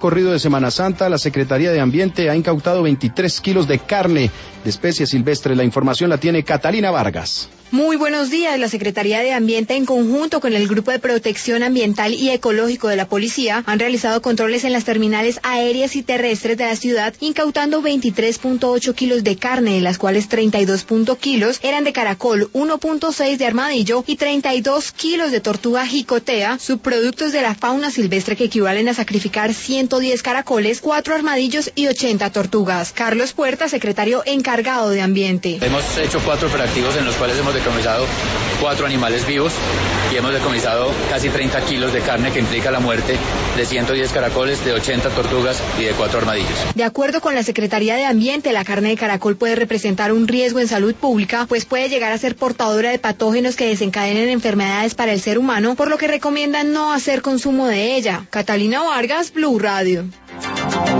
Corrido de Semana Santa, la Secretaría de Ambiente ha incautado 23 kilos de carne de especie silvestre. La información la tiene Catalina Vargas. Muy buenos días. La Secretaría de Ambiente, en conjunto con el Grupo de Protección Ambiental y Ecológico de la Policía, han realizado controles en las terminales aéreas y terrestres de la ciudad, incautando 23.8 kilos de carne, de las cuales 32 kilos eran de caracol, 1.6 de armadillo y 32 kilos de tortuga jicotea, subproductos de la fauna silvestre que equivalen a sacrificar 110 caracoles, 4 armadillos y 80 tortugas. Carlos Puerta, secretario encargado de Ambiente. Hemos hecho 4 operativos en los cuales hemos decomisado 4 animales vivos y hemos decomisado casi 30 kilos de carne, que implica la muerte de 110 caracoles, de 80 tortugas y de 4 armadillos. De acuerdo con la Secretaría de Ambiente, la carne de caracol puede representar un riesgo en salud pública, pues puede llegar a ser portadora de patógenos que desencadenen enfermedades para el ser humano, por lo que recomiendan no hacer consumo de ella. Catalina Vargas, Blue Radio.